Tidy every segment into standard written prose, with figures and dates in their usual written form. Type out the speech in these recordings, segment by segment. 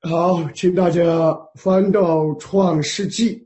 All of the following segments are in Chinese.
好，请大家翻到创世纪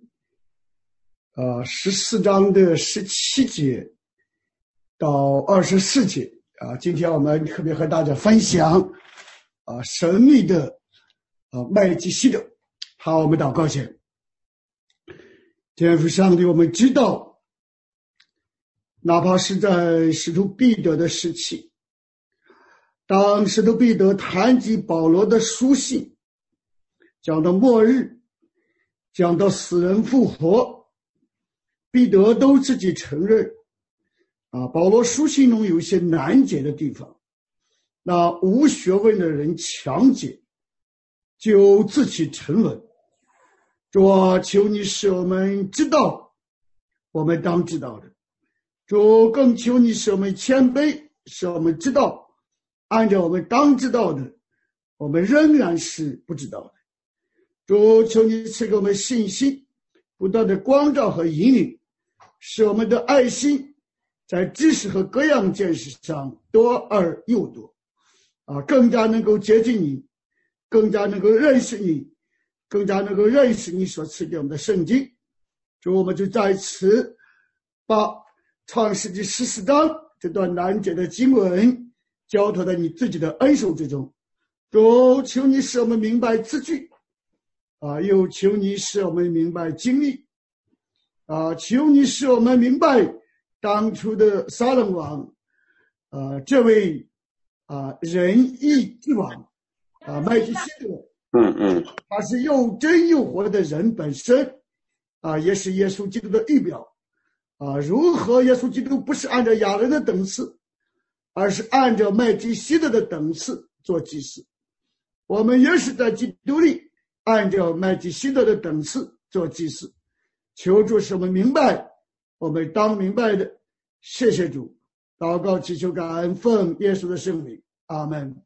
14章的17节到24节今天我们特别和大家分享神秘的麦基洗德。好，我们祷告先。天父上帝，我们知道哪怕是在使徒彼得的时期，当使徒彼得谈及保罗的书信，讲到末日，讲到死人复活，彼得都自己承认保罗书信中有一些难解的地方，那无学问的人强解，就自欺沉沦。主啊，求你使我们知道我们当知道的，主更求你使我们谦卑，使我们知道按照我们当知道的，我们仍然是不知道的。主，求你赐给我们信心，不断的光照和引领，使我们的爱心在知识和各样见识上多而又多更加能够接近你，更加能够认识你，更加能够认识你所赐给我们的圣经。主，我们就在此把创世纪14章这段难解的经文交托在你自己的恩手之中。主，求你使我们明白字句又求你使我们明白经历求你使我们明白当初的撒冷王这位仁义之王麦基洗德他是又真又活的人本身也是耶稣基督的预表如何耶稣基督不是按照亚伦的等次，而是按照麦基洗德的等次做祭司，我们也是在基督里按照麦基洗德的等次做祭司。求主使我们明白我们当明白的。谢谢主，祷告祈求感恩，奉耶稣的圣名，阿们。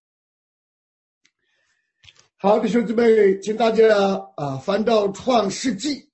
好，弟兄姊妹，请大家翻到创世纪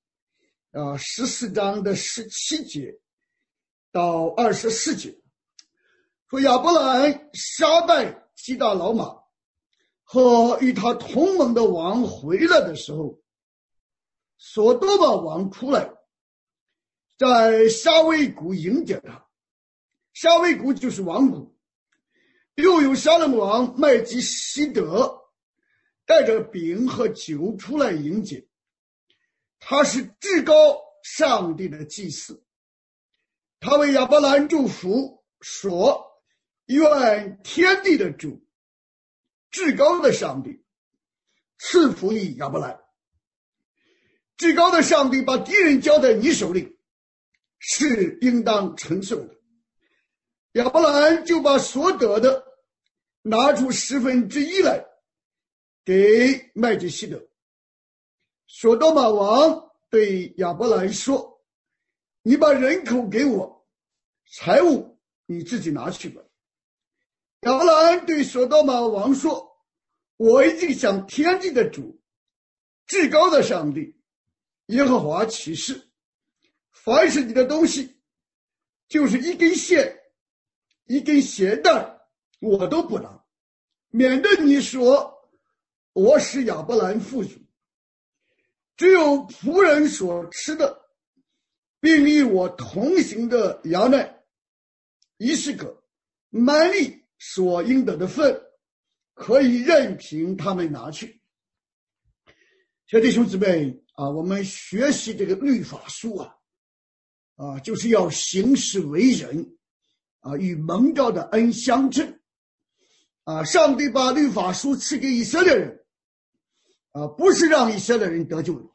14章的17节到24节。说亚伯兰杀败基大老马和与他同盟的王回来的时候，所多玛王出来，在沙威谷迎接他。沙威谷就是王谷。又有撒冷王麦基洗德带着饼和酒出来迎接，他是至高上帝的祭司。他为亚伯兰祝福说，愿天地的主，至高的上帝赐福你亚伯兰。至高的上帝把敌人交在你手里，是应当承受的。亚伯兰就把所得的拿出1/10来给麦基洗德。所多玛王对亚伯兰说，你把人口给我，财物你自己拿去吧。亚伯兰对所多玛王说，我已经向天地的主，至高的上帝耶和华起誓，凡是你的东西，就是一根线一根鞋带我都不拿，免得你说我使亚伯兰富足。只有仆人所吃的，并与我同行的羊奶10个，蛮力所应得的份，可以任凭他们拿去。小弟兄姊妹我们学习这个律法书就是要行事为人与蒙召的恩相称上帝把律法书赐给以色列人不是让以色列人得救的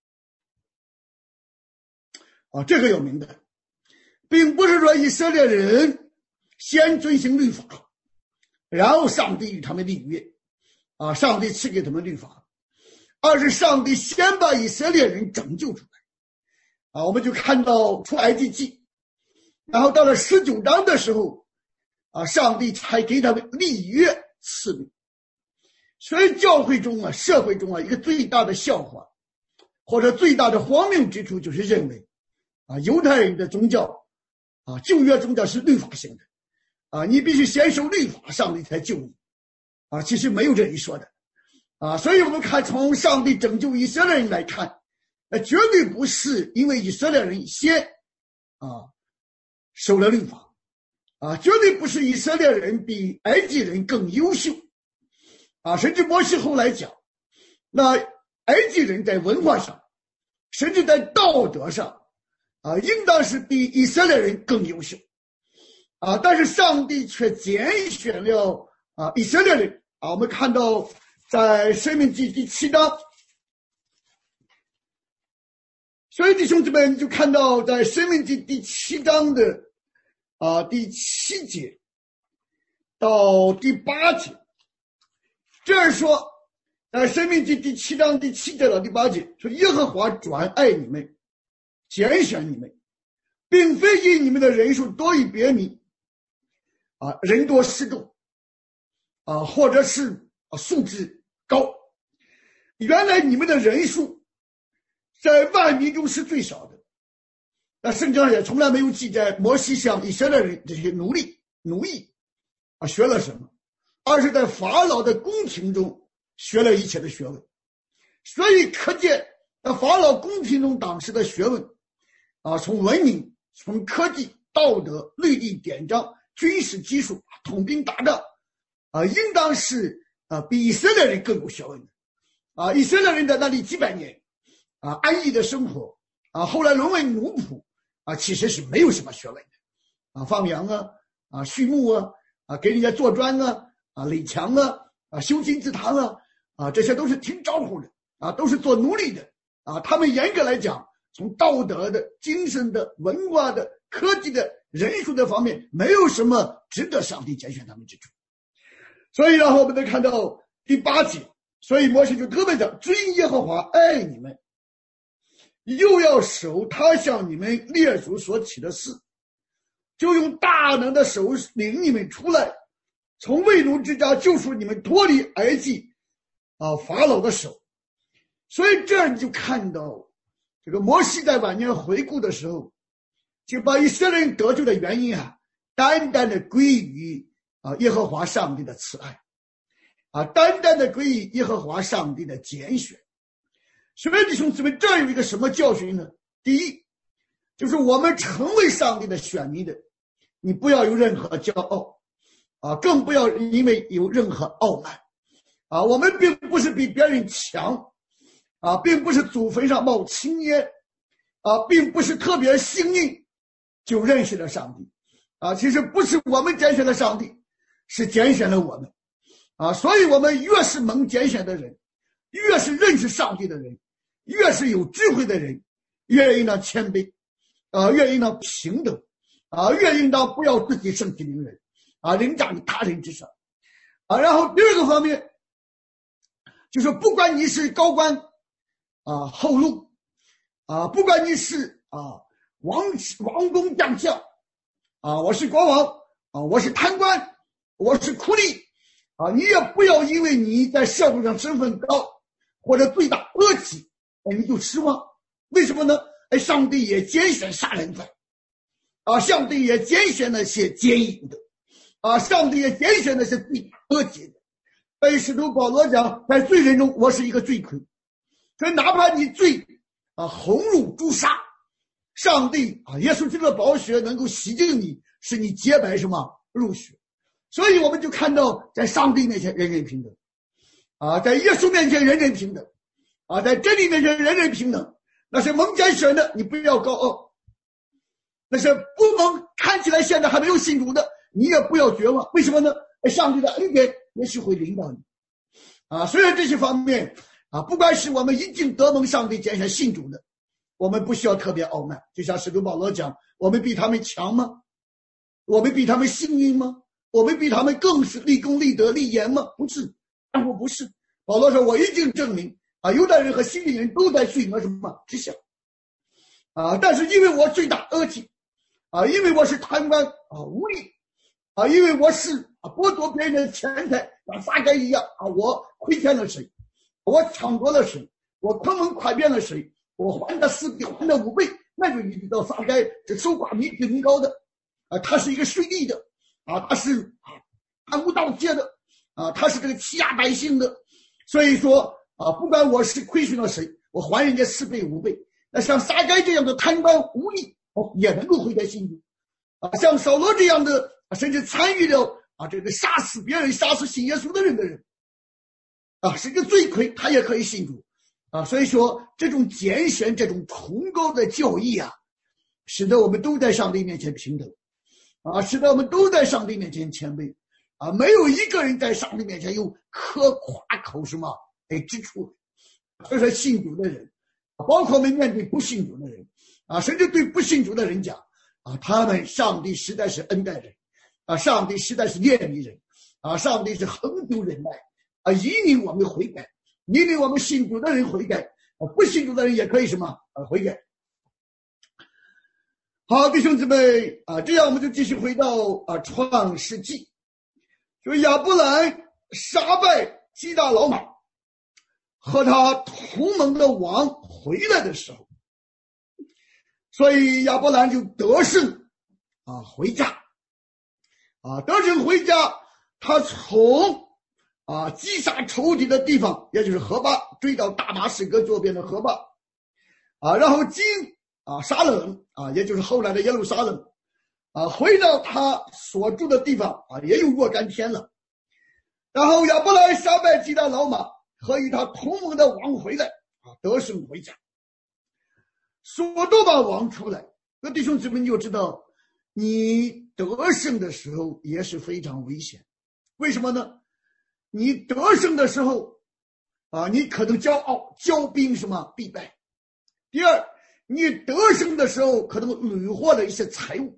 这个要明白，并不是说以色列人先遵行律法，然后上帝与他们立约上帝赐给他们律法，而是上帝先把以色列人拯救出来我们就看到出埃及记，然后到了19章的时候上帝才给他们立约赐律。所以教会中社会中一个最大的笑话或者最大的荒谬之处，就是认为犹太人的宗教旧约宗教是律法性的你必须先受律法，上帝才救你其实没有这一说的所以我们看从上帝拯救以色列人来看，绝对不是因为以色列人先守了律法绝对不是以色列人比埃及人更优秀甚至摩西后来讲，那埃及人在文化上甚至在道德上应当是比以色列人更优秀但是上帝却拣选了以色列人我们看到在申命记第7章，所以弟兄姊妹就看到在申命记第7章的第7节到第8节，这儿说在申命记第7章第7节到第8节说，耶和华转爱你们，拣选你们，并非因你们的人数多于别民人多势众或者是素质高，原来你们的人数在万民中是最少的。那圣经上也从来没有记载摩西向以色列人这些奴役学了什么，而是在法老的宫廷中学了一切的学问。所以可见法老宫廷中当时的学问从文明，从科技、道德、律例、典章、军事技术、统兵打仗应当是比以色列人更有学问的以色列人在那里几百年安逸的生活后来沦为奴仆其实是没有什么学问的放羊畜牧给人家做砖垒墙修金字塔这些都是听招呼的都是做奴隶的他们严格来讲从道德的、精神的、文化的、科技的、人数的方面没有什么值得上帝拣选他们之处。所以然后我们再看到第8节，所以摩西就特别的追耶和华爱你们，又要守他向你们列祖所起的誓，就用大能的手领你们出来，从为奴之家救赎你们脱离埃及法老的手。所以这样你就看到这个摩西在晚年回顾的时候，就把以色列人得救的原因单单的归于耶和华上帝的慈爱单单的归于耶和华上帝的拣选。所以弟兄姊妹，这有一个什么教训呢？第一，就是我们成为上帝的选民的，你不要有任何骄傲更不要因为有任何傲慢我们并不是比别人强并不是祖坟上冒青烟并不是特别幸运就认识了上帝其实不是我们拣选了上帝，是拣选了我们所以我们越是蒙拣选的人，越是认识上帝的人，越是有智慧的人，越应当谦卑越应当平等越应当不要自己胜其凌人凌驾于他人之上然后第二个方面就是不管你是高官后路不管你是王公将相我是国王我是贪官，我是苦力你也不要因为你在社会上身份高或者罪大恶极你就失望。为什么呢？上帝也拣选杀人犯上帝也拣选那些奸淫的上帝也拣选那些罪大恶极的。被使徒保罗讲，在罪人中我是一个罪魁，所以哪怕你罪红入朱砂，上帝耶稣基督的宝血能够洗净你，使你洁白什么入血。所以我们就看到在上帝面前人人平等在耶稣面前人人平等在真理面前人人平等。那些蒙拣选的你不要高傲，那些不蒙看起来现在还没有信主的你也不要绝望。为什么呢？上帝的恩典也许会领导你虽然这些方面不管是我们已经得蒙上帝拣选信主的，我们不需要特别傲慢，就像使徒保罗讲，我们比他们强吗？我们比他们幸运吗？我们比他们更是立功立德立言吗？不是，但我不是。保罗说，我已经证明犹太人和希利人都在罪恶什么之下但是因为我罪大恶极因为我是贪官无力因为我是剥夺别人的钱财像撒该一样我亏欠了谁，我抢夺了谁，我坑蒙拐骗了谁，我还他4倍还他5倍，那就你知道撒该这收刮比挺高的他是一个税吏的他是贪污盗窃的他是这个欺压百姓的。 所以说不管我是亏损了谁，我还人家4倍5倍。那像撒该这样的贪官污吏也能够悔改信主像扫罗这样的甚至参与了这个杀死别人、杀死信耶稣的人是个罪魁，他也可以信主所以说这种拣选、这种崇高的教义使得我们都在上帝面前平等使得我们都在上帝面前谦卑没有一个人在上帝面前有可夸口之处。所以说信主的人包括我们面对不信主的人甚至对不信主的人讲他们上帝实在是恩待人上帝实在是怜悯人上帝是恒久忍耐引领我们悔改，引领我们信主的人悔改不信主的人也可以悔改。好，弟兄姊妹这样我们就继续回到创世纪，就亚伯兰杀败基大老马和他同盟的王回来的时候，所以亚伯兰就得胜回家得胜回家，他从击杀仇敌的地方，也就是河坝，追到大马士革左边的河坝然后经撒冷也就是后来的耶路撒冷回到他所住的地方也有若干天了。然后亚伯兰杀败基大老马和与他同盟的王回来得胜回家。所多玛王出来，那弟兄姊妹你就知道，你得胜的时候也是非常危险。为什么呢？你得胜的时候你可能骄傲，骄兵必败。第二，你得胜的时候可能屡获了一些财物，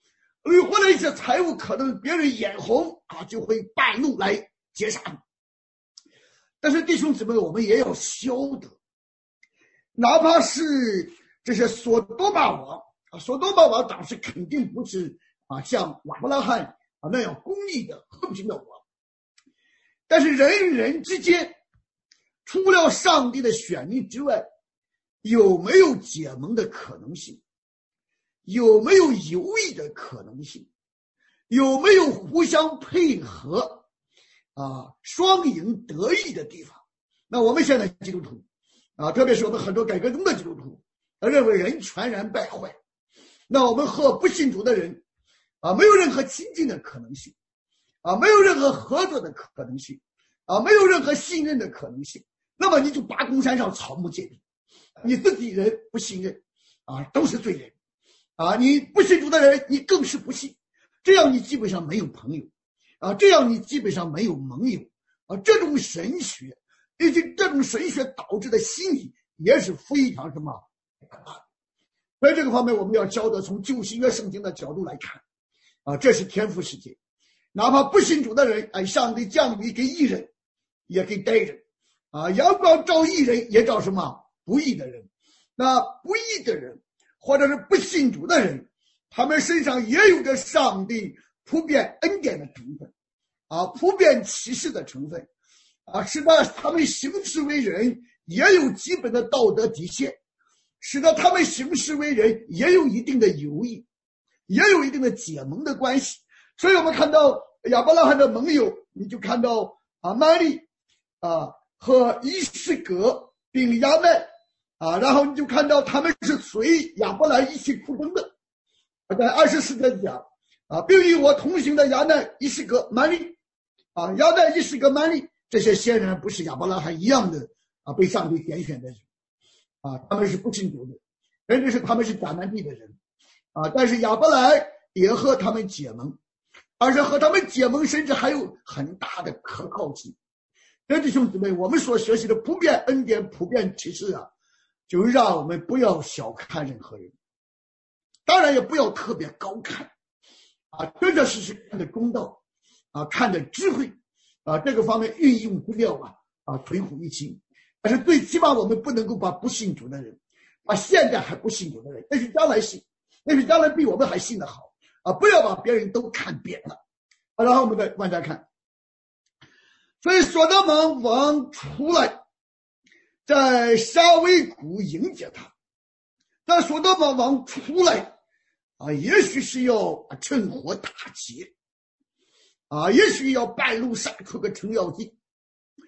可能别人眼红就会半路来劫杀你。但是弟兄姊妹，我们也要晓得，哪怕是这些所多玛王当时肯定不是像亚伯拉罕那样公义的和平的王，但是人与人之间除了上帝的选民之外，有没有结盟的可能性？有没有友谊的可能性？有没有互相配合双赢得意的地方？那我们现在基督徒特别是我们很多改革中的基督徒认为人全然败坏，那我们和不信主的人没有任何亲近的可能性没有任何合作的可能性没有任何信任的可能性。那么你就拔公山上草木皆兵，你自己人不信任都是罪人你不信主的人你更是不信，这样你基本上没有朋友这样你基本上没有盟友这种神学以及这种神学导致的心理也是非常可怕的。在这个方面我们要晓得，从旧新约圣经的角度来看这是天赋世界，哪怕不信主的人上帝降雨给义人也给歹人阳光照义人也照不义的人。那不义的人或者是不信主的人，他们身上也有着上帝普遍恩典的成分普遍启示的成分使得他们行事为人也有基本的道德底线，使得他们行事为人也有一定的友谊，也有一定的结盟的关系。所以我们看到亚伯拉罕的盟友，你就看到玛利和伊斯革并亚奈然后你就看到他们是随亚伯兰一起出征的。在24节讲并与我同行的亚奈、伊斯革、玛利亚奈、伊斯革、玛利，这些显然不是亚伯拉罕一样的被上帝拣选的人他们是不信主的，甚至是他们是迦南地的人但是亚伯兰也和他们结盟，而且和他们结盟甚至还有很大的可靠性。弟兄姊妹，我们所学习的普遍恩典、普遍启示就让我们不要小看任何人，当然也不要特别高看真的是看的公道看的智慧这个方面运用不了垂虎一清。但是最起码我们不能够把不信主的人现在还不信主的人，那是将来信，那是将来比我们还信的好不要把别人都看扁了然后我们再往下看。所以所多玛王出来，在沙威谷迎接他。但所多玛王出来也许是要趁火打劫也许要半路杀出个程咬金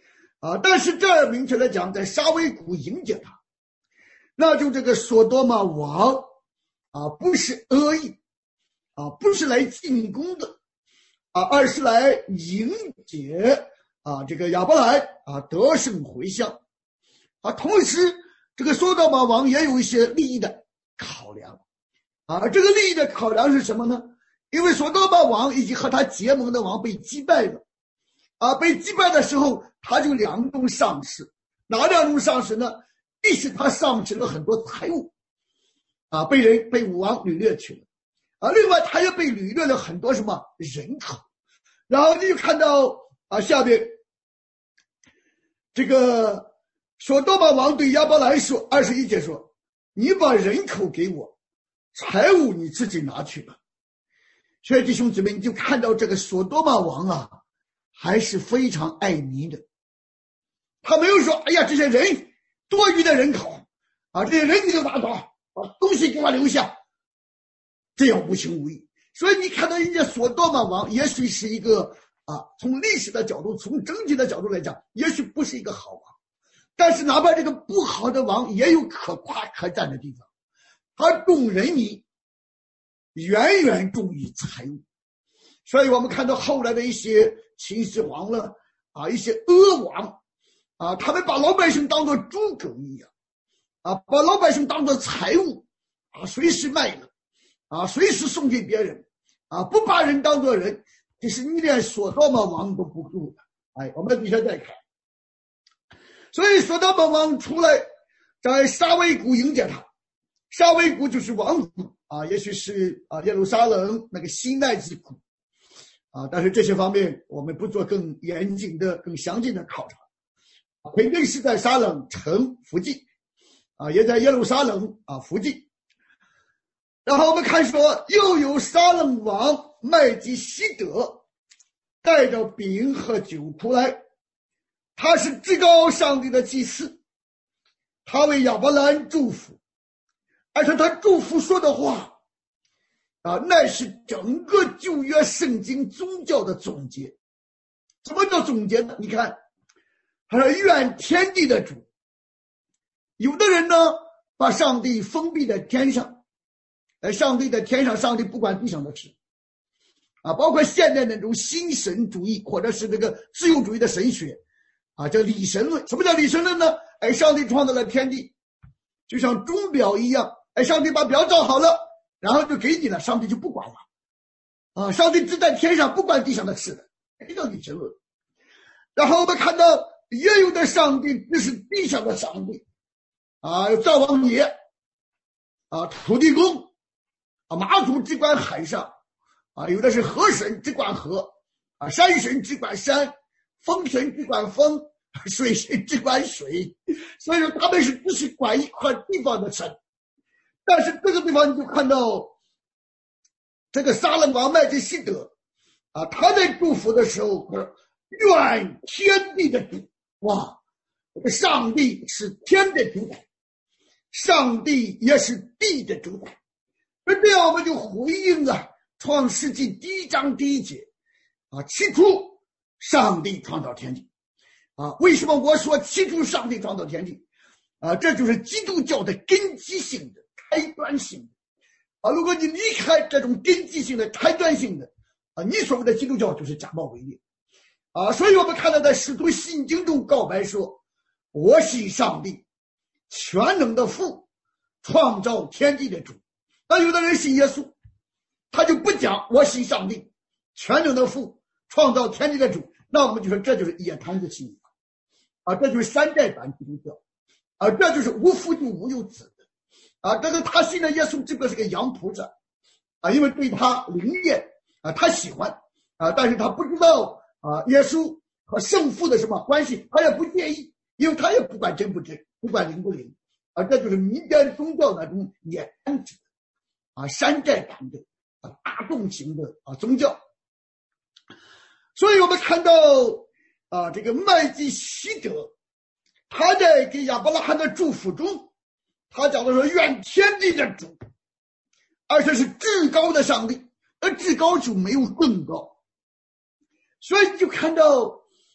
但是这儿明确的讲，在沙威谷迎接他，那就这个索多玛王不是恶意不是来进攻的而是来迎接这个亚伯兰得胜回乡同时这个索多玛王也有一些利益的考量这个利益的考量是什么呢？因为索多玛王以及和他结盟的王被击败了被击败的时候，他就两种丧失。哪两种丧失呢？一是他丧失了很多财物被武王掳掠去了另外他也被掳掠了很多什么人口。然后你就看到下边这个索多玛王对亚伯兰说，21节说，你把人口给我，财物你自己拿去吧。所以弟兄姊妹，你就看到这个索多玛王还是非常爱民的。他没有说哎呀这些人多余的人口这些人你就拿走把东西给我留下，这样无情无义。所以你看到人家索多玛王也许是一个从历史的角度从整体的角度来讲也许不是一个好王，但是哪怕这个不好的王也有可夸可赞的地方，他重人民远远重于财物。所以我们看到后来的一些秦始皇了一些阿王他们把老百姓当作猪狗一样把老百姓当作财物随时卖了随时送给别人不把人当作人，这是你连索多玛王都不够的。我们底下再看，所以索多玛王出来在沙威谷迎接他。沙威谷就是王谷也许是耶路撒冷那个西奈之谷但是这些方面我们不做更严谨的更详尽的考察。肯定是在撒冷城附近也在耶路撒冷附近。然后我们看说，又有撒冷王麦基希德带着饼和酒出来，他是至高上帝的祭司，他为亚伯兰祝福，而且他祝福说的话那是整个旧约圣经宗教的总结。什么叫总结呢？你看他说愿天地的主。有的人呢把上帝封闭在天上上帝在天上，上帝不管地上的事包括现在那种新神主义或者是这个自由主义的神学叫理神论。什么叫理神论呢？上帝创造了天地，就像钟表一样上帝把表照好了然后就给你了，上帝就不管了上帝只在天上不管地上的事的，这叫理神论。然后我们看到也有的上帝只是地上的上帝灶王爷土地公马祖只管海上有的是河神只管河山神只管山，风神只管风，水神只管水。所以说他们只是管一块地方的神。但是这个地方你就看到这个撒冷王麦基希德他在祝福的时候愿天地的主。哇，上帝是天的主宰，上帝也是地的主宰。那这样我们就回应创世纪1章1节起初上帝创造天地为什么我说起初上帝创造天地这就是基督教的根基性的开端性的如果你离开这种根基性的开端性的你所谓的基督教就是假冒伪劣所以我们看到在使徒信经中告白说，我信上帝全能的父，创造天地的主。那有的人信耶稣，他就不讲我信上帝全能的父，创造天地的主，那我们就说这就是野摊子信这就是山寨版基督教这就是无父就无有子的这个他信的耶稣只不过是个洋菩萨因为对他灵验他喜欢但是他不知道耶稣和圣父的什么关系，他也不介意，因为他也不管真不真，不管灵不灵这就是民间宗教那种野摊子山寨版的大众型的宗教。所以我们看到这个麦基希德他在给亚伯拉罕的祝福中，他讲的说愿天地的主，而且是至高的上帝，而至高就没有更高。所以就看到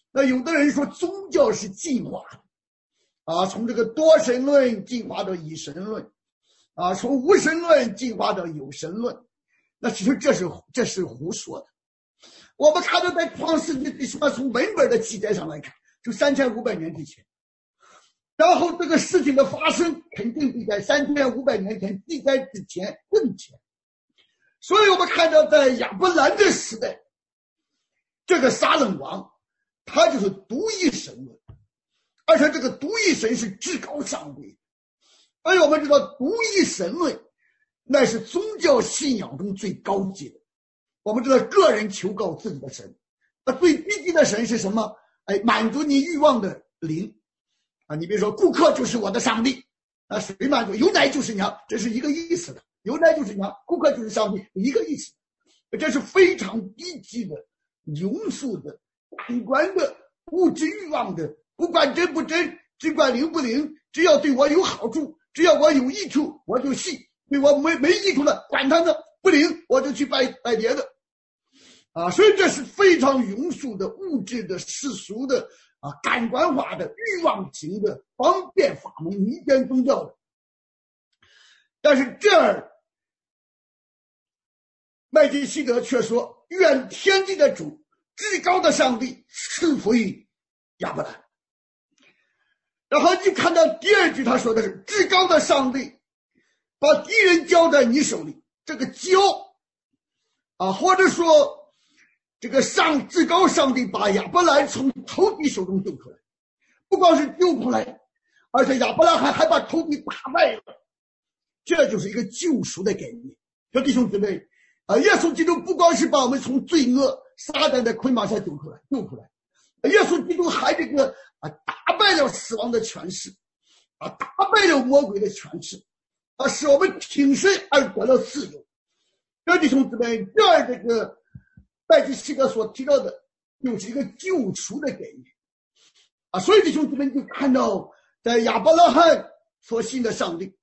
那有的人说宗教是进化的从这个多神论进化到一神论从无神论进化到有神论，那其实这是胡说的。我们看到在创世纪从文本的记载上来看，就3500年之前，然后这个事情的发生肯定比在3500年前记载之前更前。所以我们看到在亚伯兰的时代，这个撒冷王他就是独一神论，而且这个独一神是至高上帝。而且我们知道独一神论那是宗教信仰中最高级的。我们知道个人求告自己的神，最低级的神是什么？满足你欲望的灵你比如说顾客就是我的上帝谁满足？有奶就是娘，这是一个意思的。有奶就是娘，顾客就是上帝，一个意思。这是非常低级的、庸俗的、感官的、物质欲望的，不管真不真，只管灵不灵，只要对我有好处，只要我有益处我就信，对我没益处了管他呢，不灵我就去拜别的所以这是非常庸俗的、物质的、世俗的感官化的、欲望型的、方便法门、民间宗教的。但是这儿麦基希德却说，愿天地的主至高的上帝赐福于亚伯兰。然后就看到第二句，他说的是至高的上帝把敌人交在你手里。这个交或者说这个至高上帝把亚伯兰从仇敌手中救出来，不光是救出来，而且亚伯兰还把仇敌打败了。这就是一个救赎的概念。说弟兄姊妹耶稣基督不光是把我们从罪恶撒旦的捆绑下救出来，耶稣基督还打败了死亡的权势打败了魔鬼的权势使我们挺身而得了自由。这弟兄姊妹，这个麦基希德所提到的就是一个救赎的概念所以弟兄姊妹就看到在亚伯拉罕所信的上帝，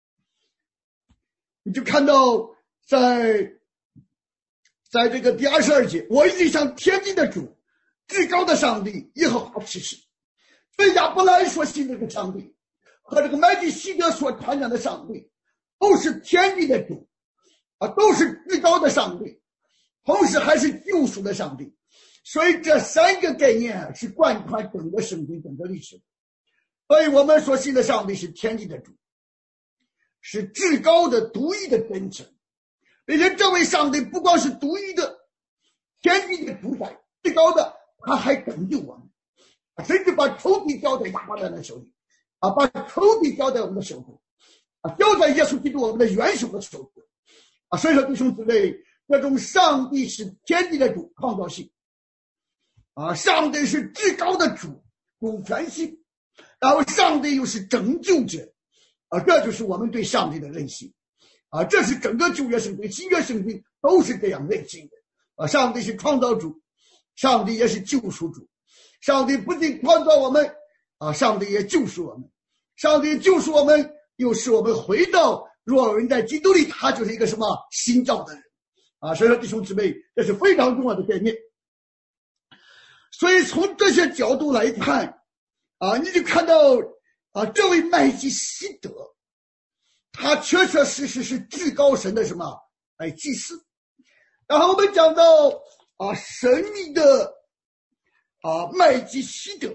你就看到在这个第22节，我已经向天地的主至高的上帝耶和华起誓。所以亚伯兰所信的这个上帝和这个麦基希德所传讲的上帝都是天地的主都是至高的上帝，同时还是救赎的上帝。所以这三个概念是贯穿整个圣经、整个历史。所以我们所信的上帝是天地的主，是至高的独一的真神，并且这位上帝不光是独一的天地的主宰，最高的他还拯救我们甚至把仇敌交在亚伯兰的手里把仇敌交在我们的手中交在耶稣基督我们的元首的手中所以说弟兄姊妹，这种上帝是天地的主，创造性上帝是至高的主权性，然后上帝又是拯救者这就是我们对上帝的认识这是整个旧约圣经、新约圣经都是这样认识的上帝是创造主，上帝也是救赎主。上帝不仅创造我们上帝也救赎我们，上帝救赎我们，又使我们回到若有人在基督里，他就是一个什么新造的人所以说弟兄姊妹，这是非常重要的概念。所以从这些角度来看你就看到这位麦基希德他确确实实是至高神的什么祭司。然后我们讲到神秘的麦基希德，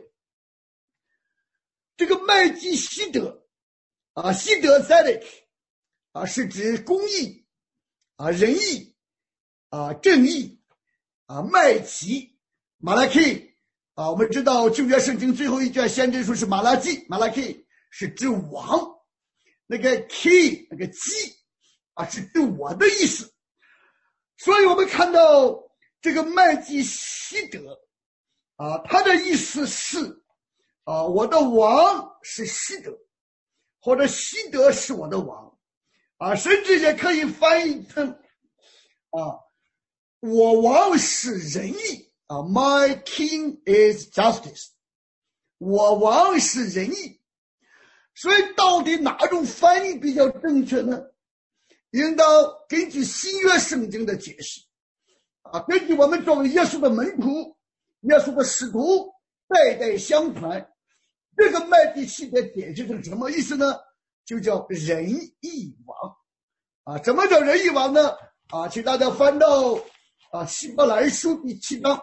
这个麦基希德希德 Zedek 是指公义仁义正义麦基马拉 K 我们知道旧约圣经最后一卷先知书是马拉基，马拉 K 是指王，那个 K 那个基是指我的意思。所以我们看到这个麦基希德他的意思是我的王是希德，或者希德是我的王甚至也可以翻译成我王是仁义My king is justice， 我王是仁义。所以到底哪种翻译比较正确呢？应当根据新约圣经的解释根据我们作为耶稣的门徒、耶稣的使徒代代相传。这个麦基洗德解释成什么意思呢？就叫仁义王。什么叫仁义王呢？请大家翻到希伯来书第7章。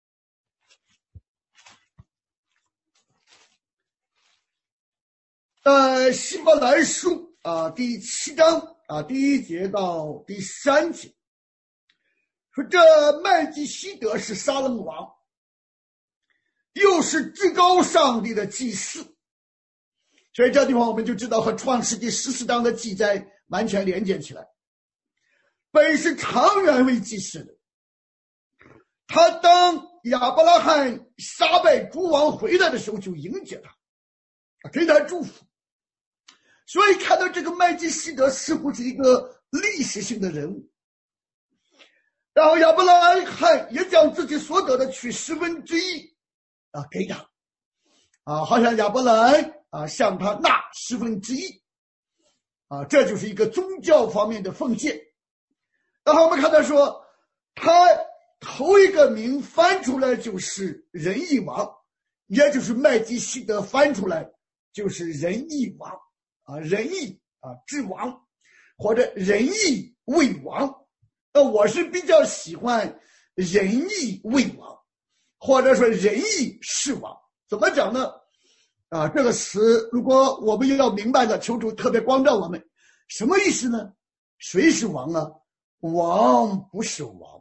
希伯来书第7章第1节到第3节，说这麦基洗德是撒冷王，又是至高上帝的祭司。所以这地方我们就知道和创世纪14章的记载完全连接起来。本是长远为祭司的，他当亚伯拉罕杀败诸王回来的时候就迎接他，给他祝福。所以看到这个麦基洗德似乎是一个历史性的人物。然后亚伯拉罕也将自己所得的取1/10给他，好像亚伯兰向他纳1/10，这就是一个宗教方面的奉献。然后我们看到说，他头一个名翻出来就是仁义王，也就是麦基洗德翻出来就是仁义王，仁义之王，或者仁义为王。我是比较喜欢仁义为王，或者说仁义是王。怎么讲呢？这个词如果我们要明白的，求主特别光照我们，什么意思呢？谁是王啊？王不是王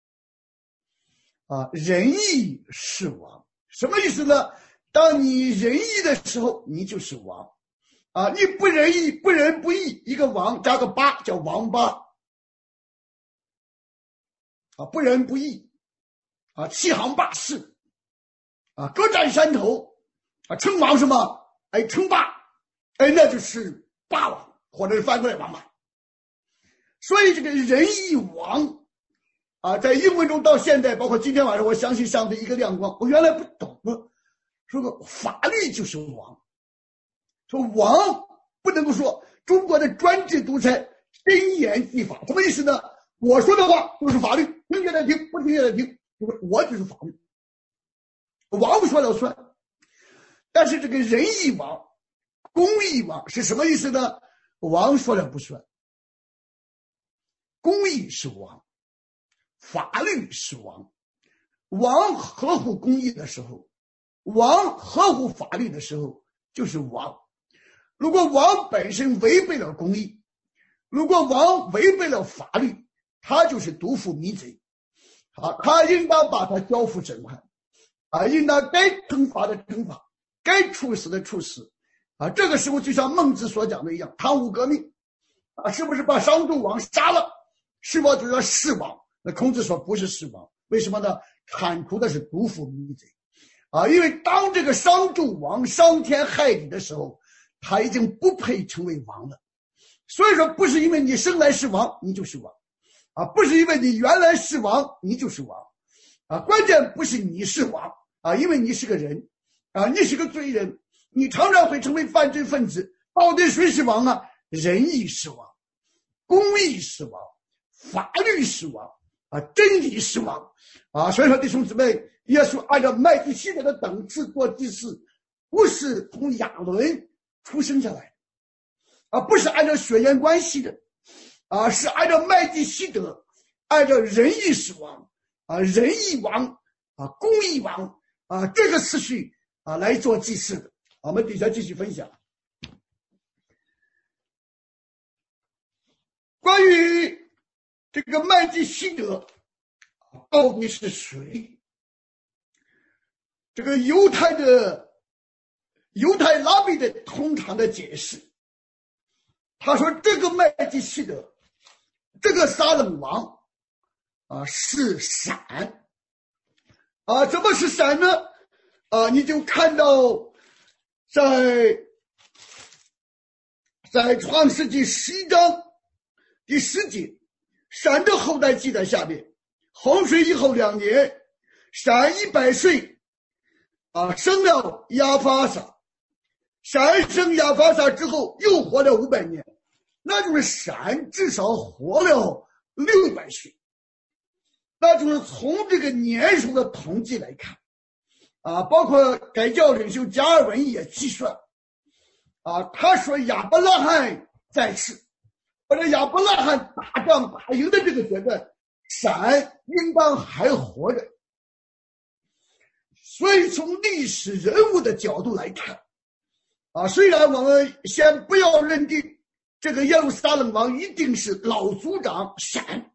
仁义是王。什么意思呢？当你仁义的时候，你就是王你不仁义，不仁不义，一个王加个八叫王八不仁不义欺行霸市各占山头称王什么？称霸那就是霸王，或者是翻过来王八。所以这个仁义王在英文中到现在，包括今天晚上，我相信上帝一个亮光。我原来不懂说个法律就是王，说王不能够说中国的专制独裁真言立法，什么意思呢？我说的话就是法律，听也得听，不听也得听，我就是法律，王不说了算。但是这个仁义王、公义王是什么意思呢？王说了不算，公义是王，法律是王。王合乎公义的时候，王合乎法律的时候就是王。如果王本身违背了公义，如果王违背了法律，他就是毒妇迷贼他应当把他交付审判应当该惩罚的惩罚，该处死的处死这个时候就像孟子所讲的一样，贪污革命是不是把商纣王杀了？是否就叫弑王？那孔子说不是弑王，为什么呢？铲除的是毒妇迷贼因为当这个商纣王伤天害理的时候，他已经不配成为王了。所以说不是因为你生来是王你就是王不是因为你原来是王你就是王关键不是你是王因为你是个人你是个罪人，你常常会成为犯罪分子。到底谁是王仁义是王，公义是王，法律是王真理是王所以说弟兄姊妹，耶稣按照麦基洗德的等次做祭司，不是从亚伦出生下来不是按照血缘关系的是按照麦基洗德，按照仁义是王仁义王公义王这个次序来做祭祀的。我们底下继续分享关于这个麦基洗德到底是谁。这个犹太拉比的通常的解释，他说这个麦基洗德，这个撒冷王是闪怎么是闪呢？你就看到在创世纪11章第10节，闪的后代记在下面，洪水以后2年，闪100岁生了亚法撒，闪生亚法撒之后又活了500年，那就是闪至少活了600岁。那就是从这个年数的统计来看包括改教领袖加尔文也计算他说亚伯拉罕在世，或者亚伯拉罕打仗打赢的这个阶段，闪应当还活着。所以从历史人物的角度来看虽然我们先不要认定这个耶路撒冷王一定是老族长闪，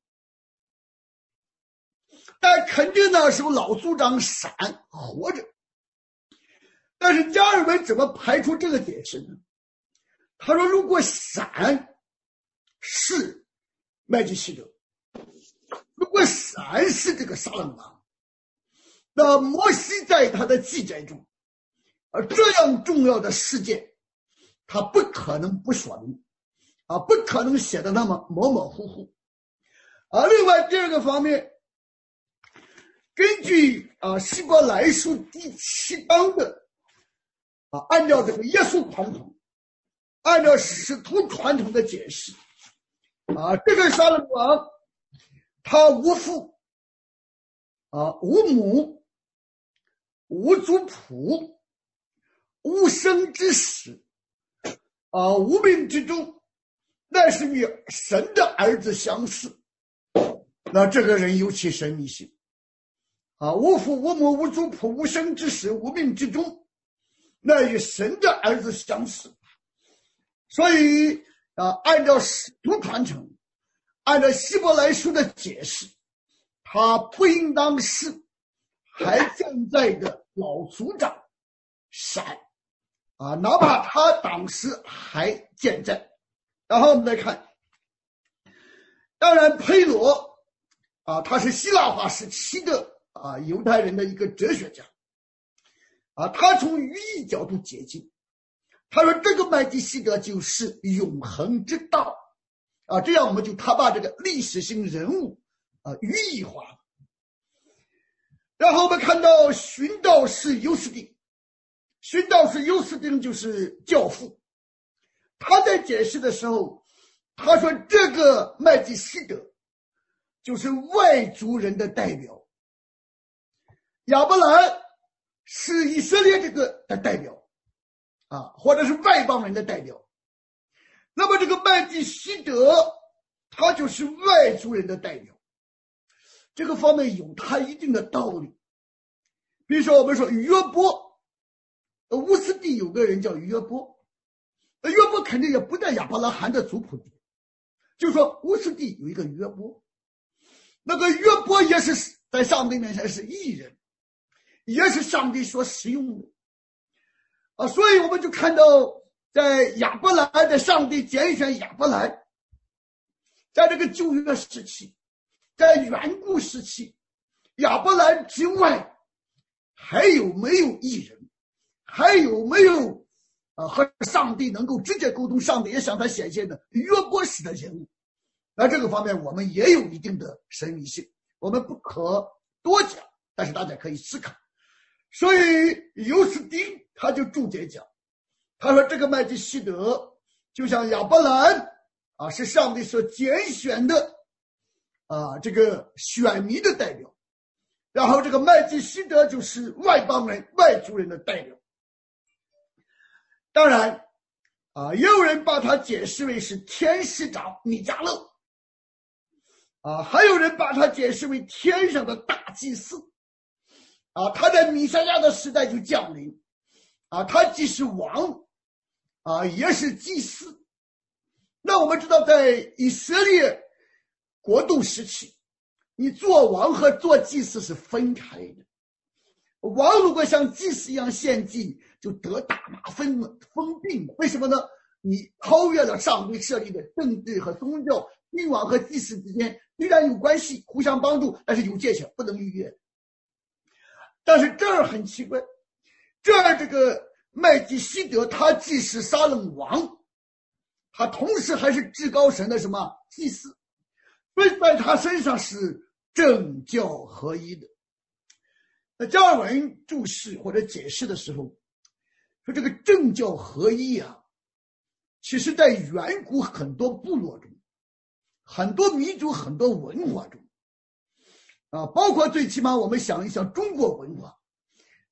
但肯定那时候老族长闪活着。但是加尔文怎么排除这个解释呢？他说如果闪是麦基希德，如果闪是这个撒冷王，那摩西在他的记载中这样重要的事件他不可能不说明不可能写的那么模模糊糊另外第二个方面，根据希伯来书第7章的按照这个耶稣传统，按照使徒传统的解释这个撒冷王他无父无母无族谱无生之始无命之中，那是与神的儿子相似。那这个人有其神秘性无父无母无族谱无生之始无命之中，那与神的儿子相似。所以按照使徒传承，按照希伯来书的解释，他不应当是还健在的老族长闪哪怕他当时还健在。然后我们再看，当然佩罗他是希腊化时期的犹太人的一个哲学家他从语义角度解经，他说这个麦基希德就是永恒之道这样我们就他把这个历史性人物语义化了。然后我们看到殉道士尤斯丁，殉道士尤斯丁就是教父，他在解释的时候他说这个麦基希德就是外族人的代表，亚伯兰是以色列这个的代表或者是外邦人的代表，那么这个麦基希德他就是外族人的代表。这个方面有他一定的道理。比如说我们说约伯，乌斯地有个人叫约伯，约伯肯定也不在亚伯拉罕的族谱里，就说乌斯地有一个约伯，那个约伯也是在上帝面前是义人，也是上帝所使用的所以我们就看到在亚伯兰的上帝拣选亚伯兰，在这个旧约时期，在远古时期，亚伯兰之外还有没有义人，还有没有和上帝能够直接沟通，上帝也向他显现的约伯式的人物。那这个方面我们也有一定的神秘性，我们不可多讲，但是大家可以思考。所以尤斯丁他就注解讲，他说这个麦基希德就像亚伯兰是上帝所拣选的这个选民的代表，然后这个麦基希德就是外邦人外族人的代表。当然也有人把它解释为是天使长米迦勒还有人把它解释为天上的大祭司他在弥赛亚的时代就降临他既是王也是祭司。那我们知道在以色列国度时期，你做王和做祭司是分开的。王如果像祭司一样献祭，就得大麻风病。为什么呢？你超越了上帝设立的政治和宗教，君王和祭司之间虽然有关系互相帮助，但是有界限，不能逾越。但是这儿很奇怪，这儿这个麦基希德他既是撒冷王，他同时还是至高神的什么祭司，所以在他身上是政教合一的。那加尔文注释或者解释的时候说，这个政教合一其实在远古很多部落中，很多民族，很多文化中包括最起码我们想一想中国文化，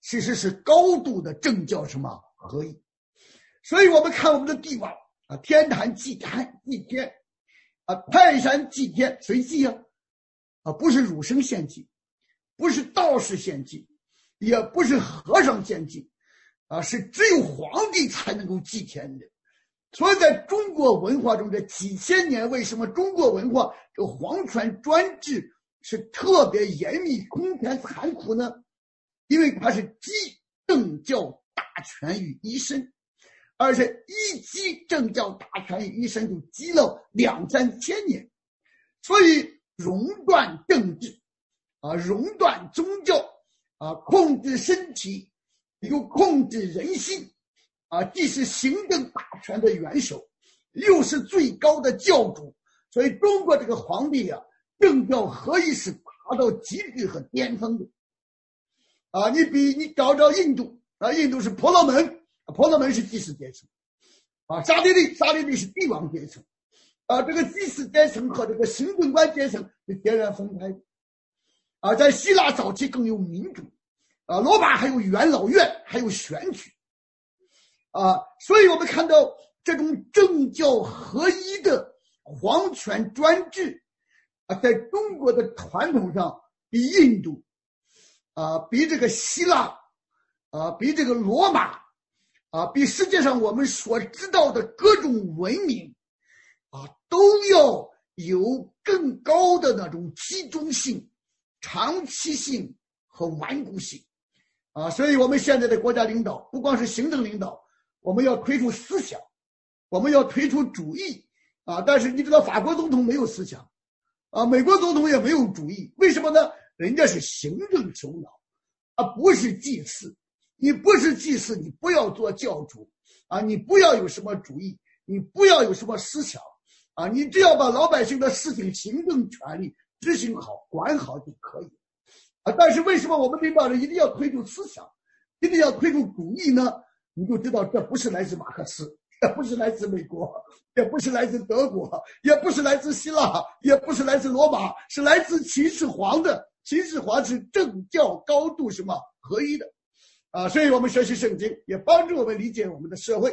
其实是高度的政教什么合一。所以我们看我们的帝王啊，天坛祭天啊，泰山祭天，谁祭啊？不是儒生献祭，不是道士献祭，也不是和尚献祭啊，是只有皇帝才能够祭天的。所以在中国文化中，这几千年，为什么中国文化这个皇权专制是特别严密、空前残酷呢？因为它是集政教大权于一身，而且一集政教大权于一身就集了2、3千年，所以熔断政治啊，熔断宗教啊，控制身体又控制人心啊，既是行政大权的元首，又是最高的教主。所以中国这个皇帝啊，政教合一是达到极致和巅峰的啊。你找印度啊，印度是婆罗门是祭司阶层啊，刹帝利是帝王阶层啊，这个祭司阶层和这个行政官阶层是截然分开的啊。在希腊早期更有民主啊，罗马还有元老院，还有选举啊。所以我们看到这种政教合一的皇权专制啊，在中国的传统上比印度啊，比这个希腊啊，比这个罗马啊，比世界上我们所知道的各种文明啊，都要有更高的那种集中性、长期性和顽固性啊。所以我们现在的国家领导，不光是行政领导，我们要推出思想，我们要推出主义啊。但是你知道法国总统没有思想啊，美国总统也没有主义，为什么呢？人家是行政首脑啊，不是祭祀。你不是祭祀，你不要做教主啊，你不要有什么主义，你不要有什么思想啊，你只要把老百姓的事情、行政权力执行好、管好就可以啊。但是为什么我们领导人一定要推出思想，一定要推出主义呢？你就知道这不是来自马克思，也不是来自美国，也不是来自德国，也不是来自希腊，也不是来自罗马，是来自秦始皇的。秦始皇是政教高度什么合一的啊。所以我们学习圣经也帮助我们理解我们的社会。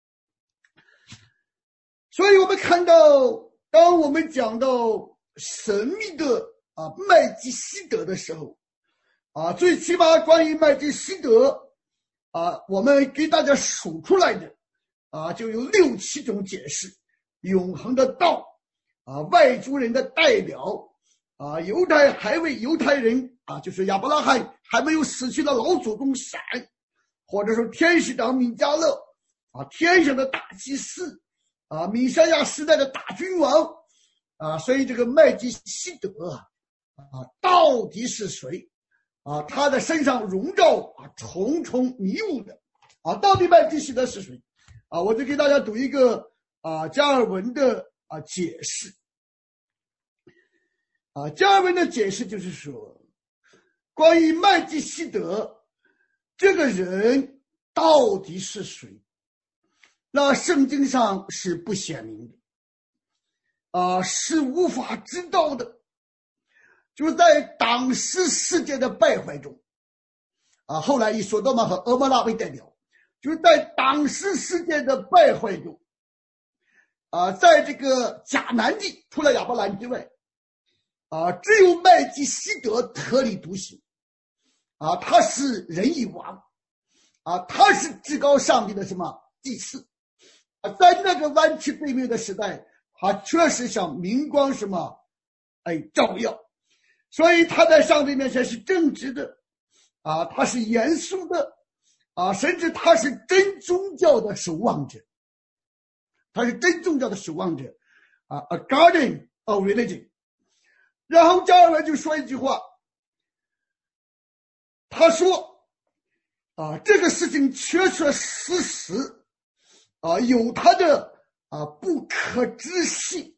所以我们看到，当我们讲到神秘的啊麦基希德的时候啊，最起码关于麦基希德啊，我们给大家数出来的啊，就有6、7种解释：永恒的道啊，外族人的代表啊，犹太人啊，就是亚伯拉罕还没有死去的老祖宗闪，或者说天使长米迦勒啊，天上的大祭司啊，米赛亚时代的大君王啊。所以这个麦基希德啊，到底是谁啊？他的身上笼罩啊重重迷雾的啊，到底麦基希德是谁啊？我就给大家读一个啊加尔文的啊解释啊。加尔文的解释就是说，关于麦基希德这个人到底是谁，那圣经上是不显明的啊，是无法知道的。就在当时世界的败坏中啊，后来以所多玛和蛾摩拉为代表，就是在当时世界的败坏中啊，在这个迦南地除了亚伯兰之外啊，只有麦基希德特立独行啊，他是仁义王啊，他是至高上帝的什么祭司啊。在那个弯曲背面的时代，他确实像明光什么照耀，所以他在上帝面前是正直的啊，他是严肃的啊，甚至他是真宗教的守望者，他是真宗教的守望者啊 ，a guardian of religion。然后加尔文就说一句话，他说啊，这个事情确确实实啊有他的啊不可知性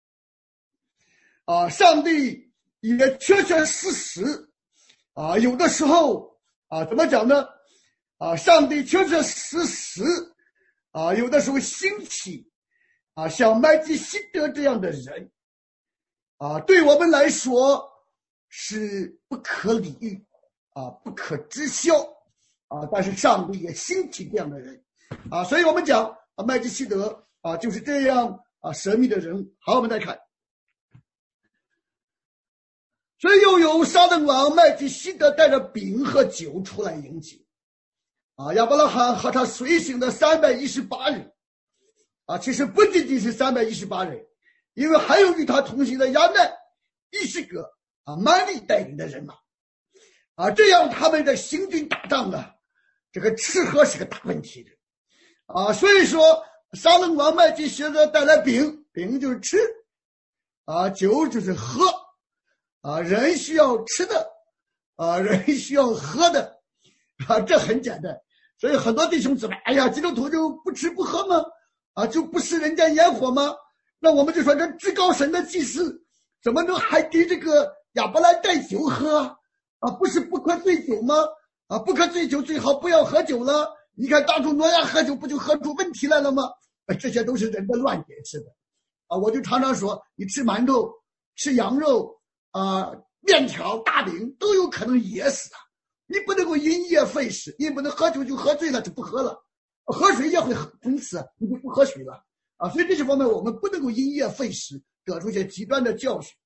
啊，上帝也确确实实啊有的时候啊怎么讲呢啊，上帝确确实实啊有的时候兴起啊像麦基希德这样的人啊，对我们来说是不可理喻啊，不可知晓但是上帝也兴起这样的人所以我们讲麦基洗德就是这样神秘的人物。好，我们再看，所以又有撒冷王麦基洗德带着饼和酒出来迎接亚伯拉罕和他随行的318人其实不仅仅是318人，因为还有与他同行的亚难、以实革曼利带领的人马这样他们的行军打仗这个吃喝是个大问题的所以说撒冷王麦基洗德带来饼，饼就是吃酒就是喝人需要吃的人需要喝的这很简单。所以很多弟兄姊妹，哎呀，基督徒就不吃不喝吗就不食人间烟火吗？那我们就说这至高神的祭司怎么能还给这个亚伯兰带酒喝不是不可醉酒吗不可醉酒，最好不要喝酒了。你看当初挪亚喝酒不就喝出问题来了吗这些都是人的乱解释的我就常常说，你吃馒头、吃羊肉面条、大饼都有可能噎死你不能够因噎废食，你不能喝酒就喝醉了就不喝了，喝水也会昏死，你就不喝水了所以这些方面我们不能够因噎废食，得出一些极端的教训。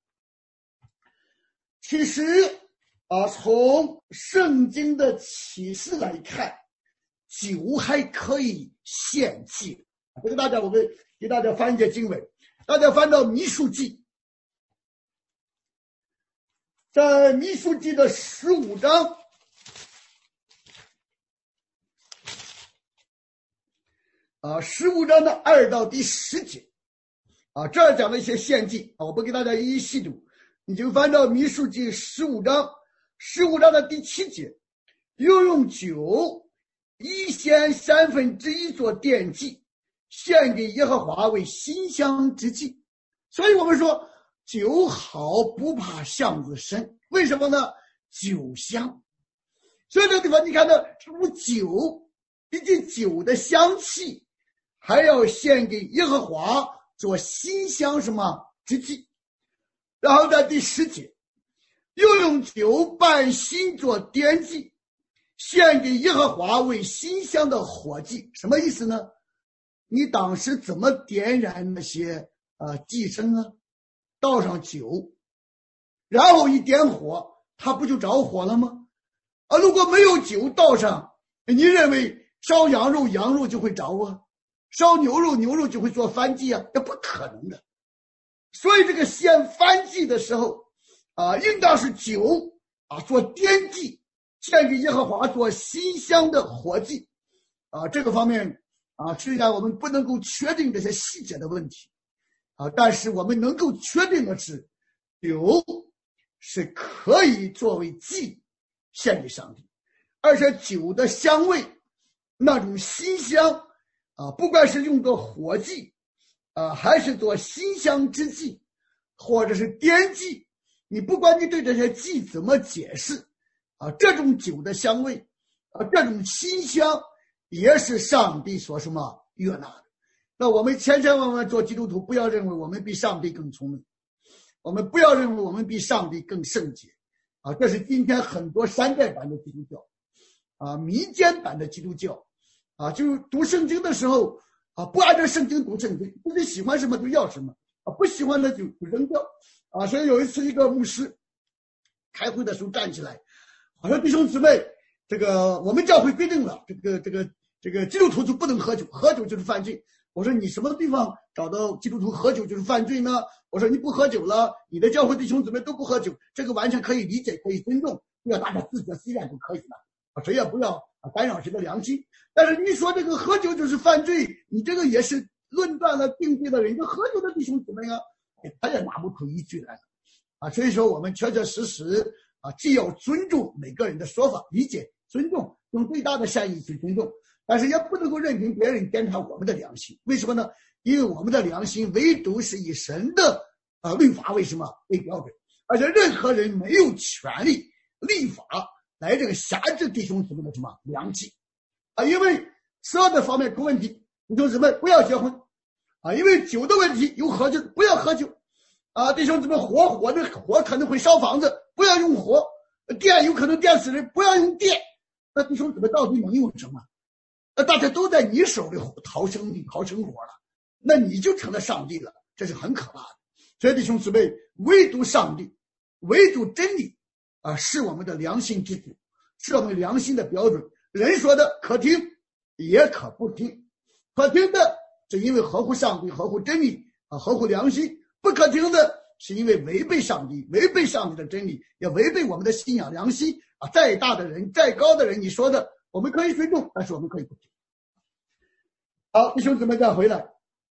其实从圣经的启示来看，酒还可以献祭这个我们给大家翻一些经文，大家翻到民数记，在民数记的15章15章的2到第10节这儿讲了一些献祭我不给大家一一细读，你就翻到民数记15章的第7节，又用酒一献1/3做奠祭，献给耶和华为馨香之祭。所以我们说酒好不怕巷子深，为什么呢？酒香。所以这个地方你看到这种酒，毕竟酒的香气还要献给耶和华做馨香什么之祭。然后在第10节，又用酒拌新做奠祭，献给耶和华为馨香的火祭。什么意思呢？你当时怎么点燃那些祭牲呢？倒上酒，然后一点火，它不就着火了吗？如果没有酒倒上，你认为烧羊肉就会着烧牛肉就会做燔祭这不可能的。所以这个献燔祭的时候应当是酒做奠祭，献给耶和华做馨香的火祭这个方面虽然我们不能够确定这些细节的问题但是我们能够确定的是，酒是可以作为祭献给上帝，而且酒的香味那种馨香不管是用作火祭还是做馨香之祭，或者是奠祭，你不管你对这些祭怎么解释这种酒的香味这种馨香也是上帝所什么悦纳的。那我们千千万万做基督徒，不要认为我们比上帝更聪明，我们不要认为我们比上帝更圣洁这是今天很多山寨版的基督教民间版的基督教就读圣经的时候不按照圣经读圣经，自己喜欢什么就要什么不喜欢的就扔掉所以有一次一个牧师开会的时候站起来说，弟兄姊妹，这个我们教会规定了这个基督徒就不能喝酒，喝酒就是犯罪。我说你什么地方找到基督徒喝酒就是犯罪呢？我说你不喝酒了，你的教会弟兄姊妹都不喝酒，这个完全可以理解，可以尊重，不要大家自觉自愿就可以了谁也不要干扰谁的良心。但是你说这个喝酒就是犯罪，你这个也是论断了定罪的人，就喝酒的弟兄姊妹他也拿不出依据来所以说我们确确实实既要尊重每个人的说法，理解尊重，用最大的善意去尊重，但是也不能够任凭别人践踏我们的良心。为什么呢？因为我们的良心唯独是以神的律法为什么为标准，而且任何人没有权利立法来这个辖制弟兄姊妹的什么良心因为所有的方面出问题，弟兄姊妹不要结婚因为酒的问题有喝酒不要喝酒弟兄姊妹火可能会烧房子，不要用火，电有可能电死人，不要用电那弟兄姊妹到底能用什么？那大家都在你手里讨生命、讨生活了，那你就成了上帝了，这是很可怕的。所以弟兄姊妹，唯独上帝，唯独真理是我们的良心之主，是我们良心的标准。人说的可听也可不听，可听的是因为合乎上帝、合乎真理合乎良心，不可听的是因为违背上帝、违背上帝的真理，也违背我们的信仰良心再大的人、再高的人，你说的我们可以尊重，但是我们可以不听。好，弟兄姊妹再回来，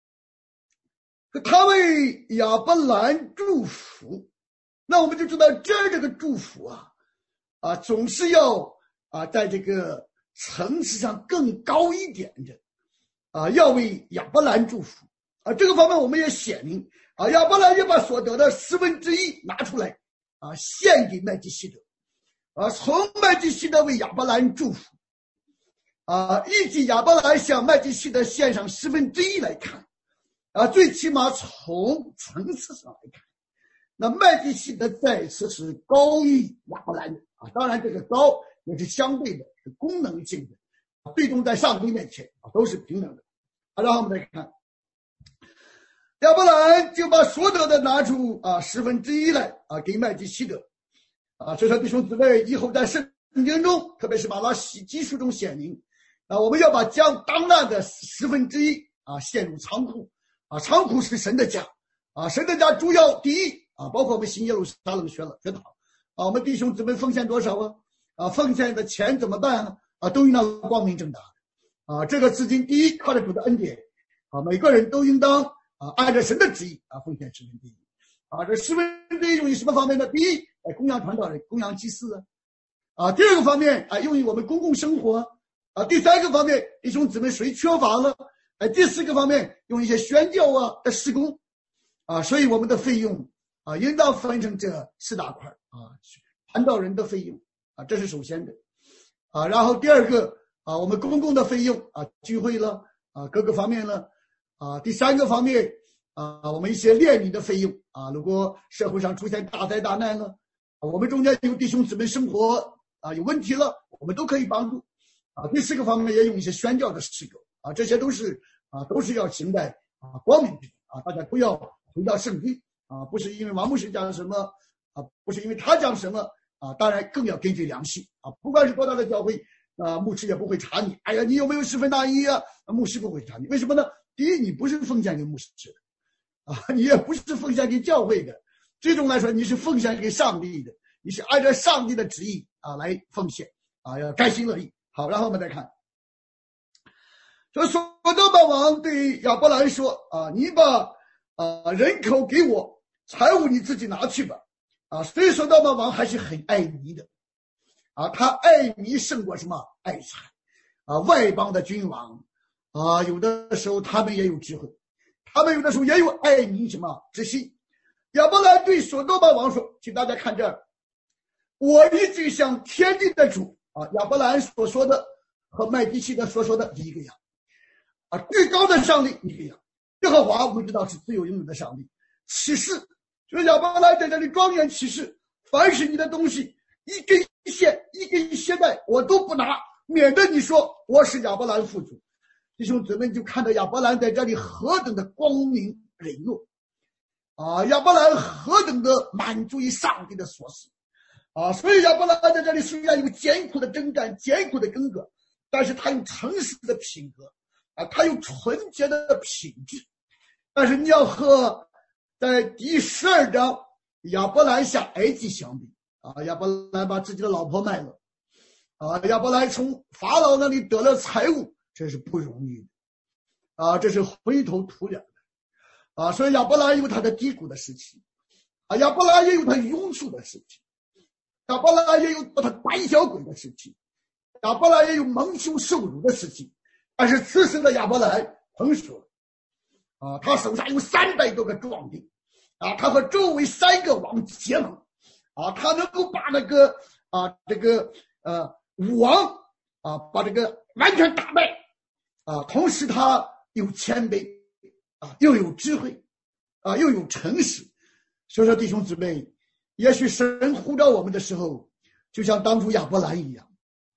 他为亚伯兰祝福，那我们就知道这个祝福总是要在这个层次上更高一点的要为亚伯兰祝福这个方面我们也显明亚伯兰也把所得的1/4拿出来献给麦基洗德从麦基洗德为亚伯兰祝福依据亚伯兰向麦基洗德献上1/4来看最起码从层次上来看，那麦基洗德在此是高于亚伯兰的当然这个高也是相对的，是功能性的最终在上帝面前都是平等的然后我们来看亚伯兰就把所得的拿出1/10来给麦基洗德所以说弟兄姊妹以后在圣经中，特别是马拉基书中显明我们要把将当纳的1/10献入仓库仓库是神的家神的家主要第一包括我们新耶路撒冷学堂我们弟兄姊妹奉献多少奉献的钱怎么办都应当光明正大这个资金第一靠着主的恩典每个人都应当按照神的旨意奉献1/10这1/10用于什么方面呢？第一供养传道人、供养祭司第二个方面用于我们公共生活第三个方面弟兄姊妹谁缺乏了第四个方面用一些宣教的事工所以我们的费用应当分成这4大块传道人的费用这是首先的然后第二个我们公共的费用聚会了各个方面了第三个方面我们一些怜悯的费用如果社会上出现大灾大难了我们中间有弟兄姊妹生活有问题了，我们都可以帮助第四个方面也用一些宣教的事工这些都是要行在光明之中大家不要回到圣经不是因为王牧师讲什么不是因为他讲什么当然更要根据良心不管是多大的教会牧师也不会查你哎呀你有没有1/10牧师不会查你，为什么呢？第一你不是奉献给牧师的你也不是奉献给教会的，最终来说你是奉献给上帝的，你是按照上帝的旨意来奉献要甘心乐意。好，然后我们再看这所多玛王对亚伯兰说你把人口给我，财物你自己拿去吧所以所多玛王还是很爱民的他爱民胜过什么爱财外邦的君王有的时候他们也有智慧，他们有的时候也有爱民什么之心。亚伯兰对所多玛王说，请大家看这儿，我已经向天地的主亚伯兰所说的和麦基洗德所说的一个样最高的上帝一个样。耶和华我们知道是自有永有的上帝，启示就是亚伯兰在这里庄严启示，凡是你的东西一根线带我都不拿，免得你说我是亚伯兰父祖。弟兄姊妹就看到亚伯兰在这里何等的光明磊落亚伯兰何等的满足于上帝的所示所以亚伯兰在这里虽然有艰苦的征战、艰苦的耕耘，但是他有诚实的品格他有纯洁的品质。但是你要和在第12章亚伯兰下埃及相比亚伯兰把自己的老婆卖了亚伯兰从法老那里得了财物，这是不容易的这是灰头土脸的所以亚伯兰有他的低谷的时期亚伯兰也有他庸俗的时期，亚伯兰也有他胆小鬼的时期，亚伯兰也有蒙羞受辱的时期。但是此时的亚伯兰成熟了他手上有300多个壮丁他和周围3个王结盟他能够把那个这个武王把这个完全打败同时他有谦卑又有智慧又有诚实。所以说弟兄姊妹，也许神呼召我们的时候就像当初亚伯兰一样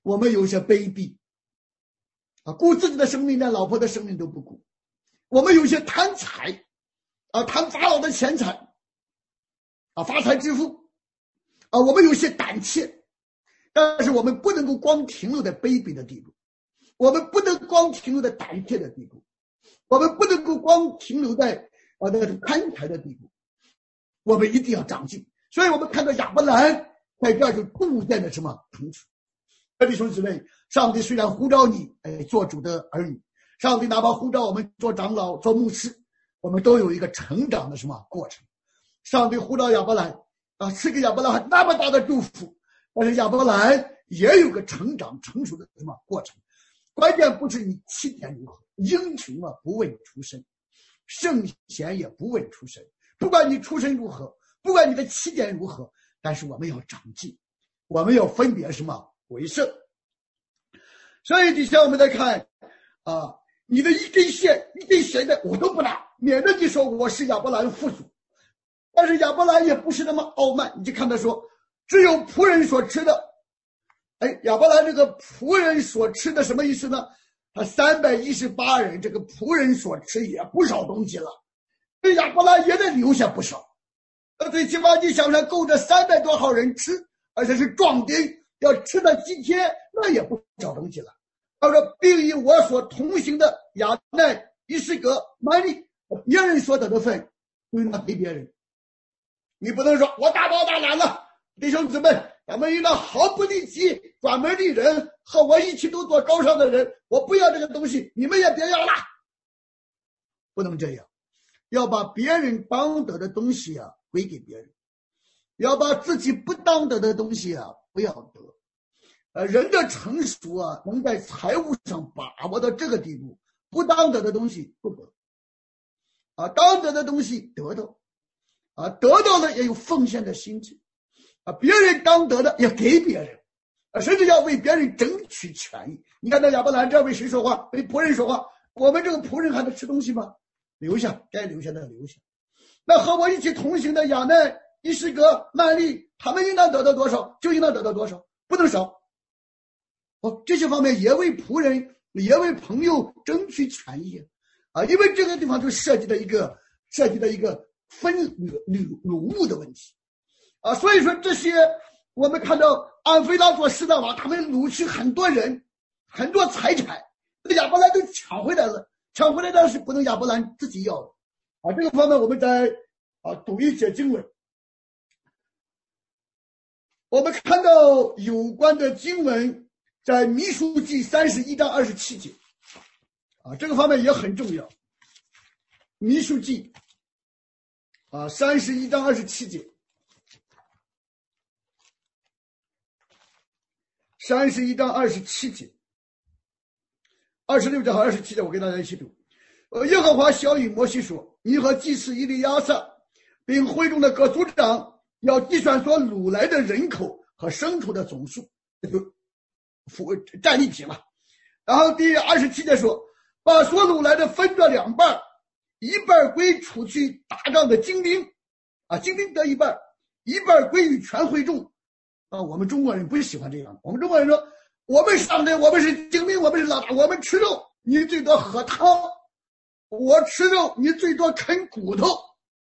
我们有些卑鄙顾自己的生命连老婆的生命都不顾，我们有些贪财贪法老的钱财发财致富我们有些胆怯，但是我们不能够光停留在卑鄙的地步，我们不能光停留在胆怯的地步，我们不能够光停留在那个贪财的地步，我们一定要长进。所以我们看到亚伯兰在这就构建了什么成熟。弟兄姊妹，上帝虽然呼召你做主的儿女，上帝哪怕呼召我们做长老做牧师，我们都有一个成长的什么过程。上帝呼召亚伯兰赐给亚伯兰那么大的祝福，但是亚伯兰也有个成长成熟的什么过程。关键不是你起点如何，英雄不问出身，圣贤也不问出身，不管你出身如何，不管你的起点如何，但是我们要长进，我们要分别什么为圣。所以底下我们再看你的一根弦的我都不拿，免得你说我是亚伯兰父祖。但是亚伯兰也不是那么傲慢，你就看他说只有仆人所吃的。亚伯兰这个仆人所吃的什么意思呢？他318人，这个仆人所吃也不少东西了，对亚伯兰也得留下不少。最起码你想想够这300多号人吃，而且是壮丁，要吃到今天那也不少东西了。他说并以我所同行的亚奈、以斯革、玛利别人所得的份归纳给别人。你不能说我大包大揽了，弟兄姊妹，咱们应当毫不利己，专门的人和我一起都做高尚的人，我不要这个东西，你们也别要了。不能这样，要把别人当得的东西归给别人，要把自己不当得的东西不要得。人的成熟能在财务上把握到这个地步，不当得的东西不得当得的东西得到得到了也有奉献的心智别人当得的也给别人甚至要为别人争取权益。你看到亚伯兰这为谁说话？为仆人说话。我们这个仆人还能吃东西吗？留下，该留下的留下。那和我一起同行的亚奈、以斯革、曼利，他们应当得到多少就应当得到多少，不能少。这些方面也为仆人也为朋友争取权益因为这个地方就涉及到一个分掳物的问题所以说这些我们看到安菲拉做示的他们掳去很多人很多财产，亚伯兰都抢回来了，但是不能亚伯兰自己要的这个方面我们再读一节经文。我们看到有关的经文在民数记31章27节这个方面也很重要。民数记31章27节，31章27节，26节和27节，我跟大家一起读。耶和华晓谕摩西说：“你和祭司以利亚撒，并会中的各族长，要计算所掳来的人口和牲畜的总数。”这就占一体嘛。然后第27节说：“把所掳来的分作2半，一半归出去打仗的精兵精兵得一半，一半归于全会众。”我们中国人不喜欢这样，我们中国人说我们上来我们是精兵，我们是老大，我们吃肉你最多喝汤，我吃肉你最多啃骨头。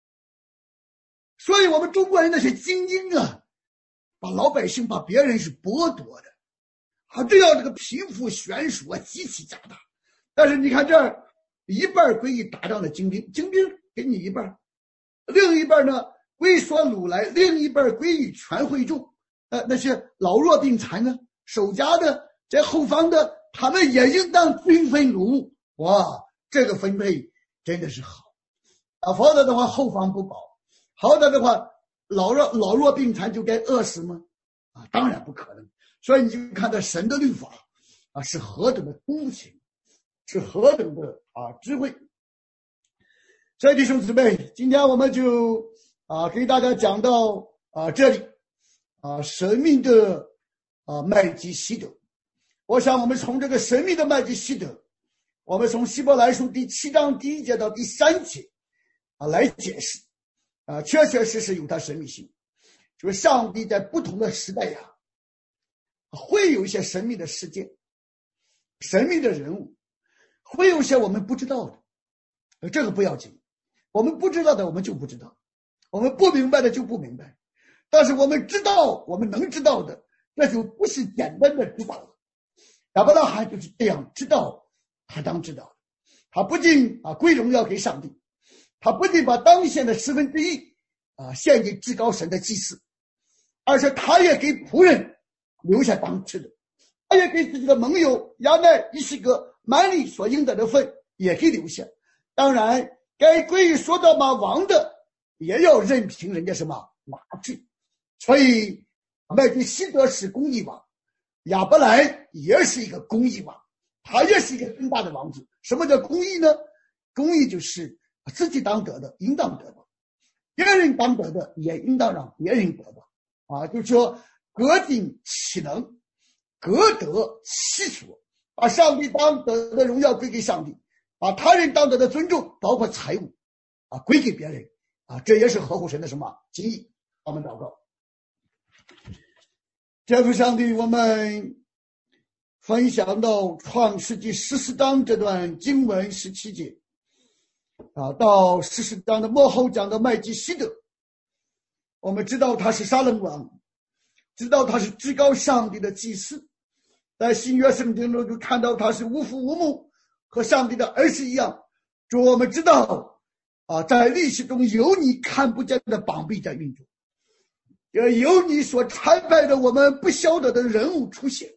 所以我们中国人那些精英把老百姓把别人是剥夺的这样这个贫富悬殊极其加大。但是你看这儿一半归于打仗的精兵给你一半，另一半呢归所掳来，另一半归于全会众那些老弱病残呢，守家的在后方的，他们也应当均分掳物。哇，这个分配真的是好否则的话后方不保，否则的话老弱病残就该饿死吗？当然不可能。所以你就看到神的律法是何等的公平，是何等的智慧。所以弟兄姊妹，今天我们就给大家讲到这里神秘的麦基洗德。我想我们从这个神秘的麦基洗德，我们从希伯来书第7章第1节到第3节来解释确确实实有它神秘性。就是上帝在不同的时代会有一些神秘的事件，神秘的人物，会有些我们不知道的，这个不要紧，我们不知道的我们就不知道，我们不明白的就不明白，但是我们知道我们能知道的，那就不是简单的知道了。亚伯拉罕就是这样知道他当知道的，他不仅归荣耀给上帝，他不仅把当献的1/10献给至高神的祭司，而且他也给仆人留下当吃的，他也给自己的盟友亚乃以西个满里所应得的份也给留下。当然该归于所多玛王的也要任凭人家什么拿去。所以麦基希德是公义王，亚伯兰也是一个公义王，他也是一个更大的王子。什么叫公义呢？公义就是自己当得的应当得的，别人当得的也应当让别人得的就是说各尽其能，各得其所，把上帝当得的荣耀归给上帝，把他人当得的尊重包括财物归给别人这也是合乎神的什么心意。我们祷告。天父上帝，我们分享到创世纪14章这段经文17节到14章的末后讲的麦基希德，我们知道他是撒冷王，知道他是至高上帝的祭司，在新约圣经中就看到他是无父无母，和上帝的儿子一样。主，我们知道在历史中有你看不见的膀臂在运作，也有你所参派的我们不晓得的人物出现，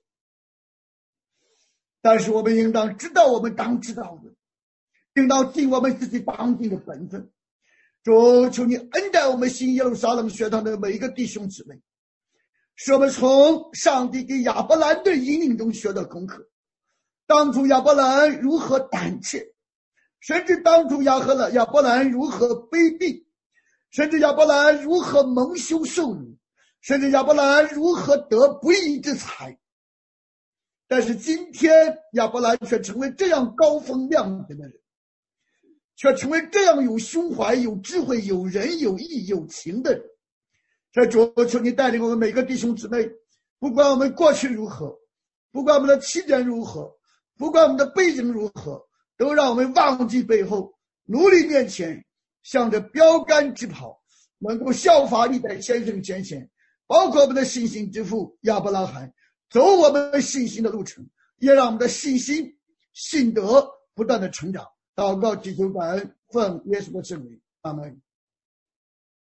但是我们应当知道我们当知道的，应当尽我们自己当尽的本分。主，求你恩待我们新耶路撒冷学堂的每一个弟兄姊妹，使我们从上帝给亚伯兰的引领中学到功课。当初亚伯兰如何胆怯，甚至当初亚伯兰如何卑鄙，甚至亚伯兰如何蒙羞受辱，甚至亚伯兰如何得不义之财。但是今天亚伯兰却成为这样高风亮节的人，却成为这样有胸怀有智慧有仁有义有情的人。在主，求你带领我们每个弟兄姊妹，不管我们过去如何，不管我们的起点如何，不管我们的背景如何，都让我们忘记背后，努力面前，向着标杆直跑，能够效法历代先生前贤，包括我们的信心之父亚伯拉罕，走我们信心的路程，也让我们的信心信德不断的成长。祷告祈求感恩，奉耶稣的圣名，阿们。